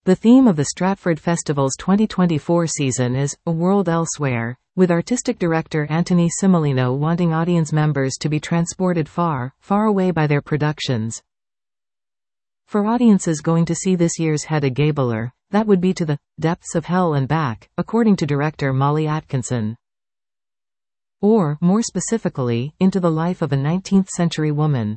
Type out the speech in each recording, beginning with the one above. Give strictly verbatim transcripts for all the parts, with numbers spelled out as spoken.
The theme of the Stratford Festival's twenty twenty-four season is A World Elsewhere, with artistic director Anthony Cimolino wanting audience members to be transported far, far away by their productions. For audiences going to see this year's Hedda Gabler, that would be to the depths of hell and back, according to director Molly Atkinson. Or, more specifically, into the life of a nineteenth century woman.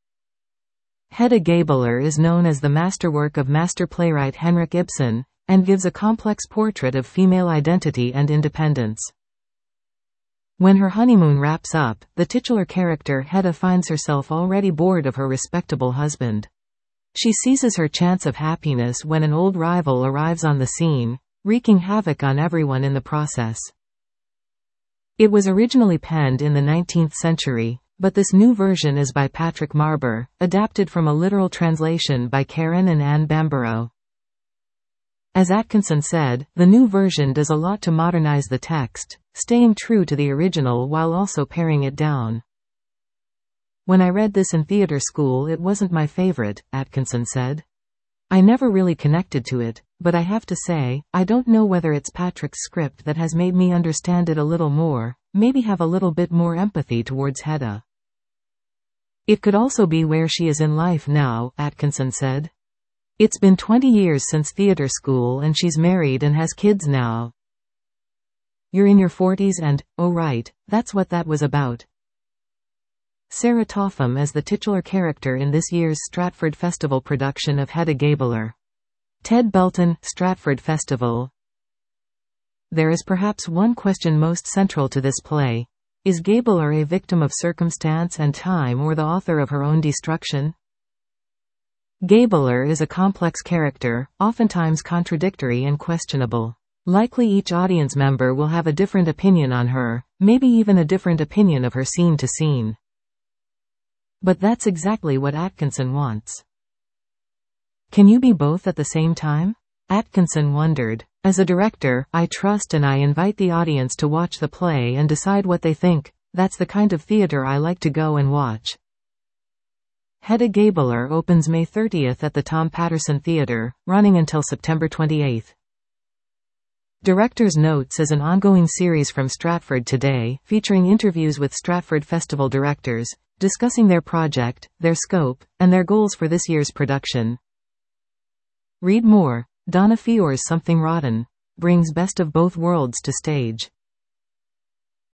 Hedda Gabler is known as the masterwork of master playwright Henrik Ibsen, and gives a complex portrait of female identity and independence. When her honeymoon wraps up, the titular character Hedda finds herself already bored of her respectable husband. She seizes her chance of happiness when an old rival arrives on the scene, wreaking havoc on everyone in the process. It was originally penned in the nineteenth century, but this new version is by Patrick Marber, adapted from a literal translation by Karen and Anne Bamborough. As Atkinson said, the new version does a lot to modernize the text, staying true to the original while also paring it down. When I read this in theater school, it wasn't my favorite, Atkinson said. I never really connected to it, but I have to say, I don't know whether it's Patrick's script that has made me understand it a little more, maybe have a little bit more empathy towards Hedda. It could also be where she is in life now, Atkinson said. It's been twenty years since theater school and she's married and has kids now. You're in your forties and, oh right, that's what that was about. Sarah Topham as the titular character in this year's Stratford Festival production of Hedda Gabler. Ted Belton, Stratford Festival. There is perhaps one question most central to this play. Is Gabler a victim of circumstance and time or the author of her own destruction? Gabler is a complex character, oftentimes contradictory and questionable. Likely each audience member will have a different opinion on her, maybe even a different opinion of her scene to scene. But that's exactly what Atkinson wants. Can you be both at the same time? Atkinson wondered. As a director, I trust and I invite the audience to watch the play and decide what they think. That's the kind of theater I like to go and watch. Hedda Gabler opens May thirtieth at the Tom Patterson Theatre, running until September twenty-eighth. Director's Notes is an ongoing series from Stratford Today, featuring interviews with Stratford Festival directors, discussing their project, their scope, and their goals for this year's production. Read more. Donna Fiore's Something Rotten brings Best of Both Worlds to stage.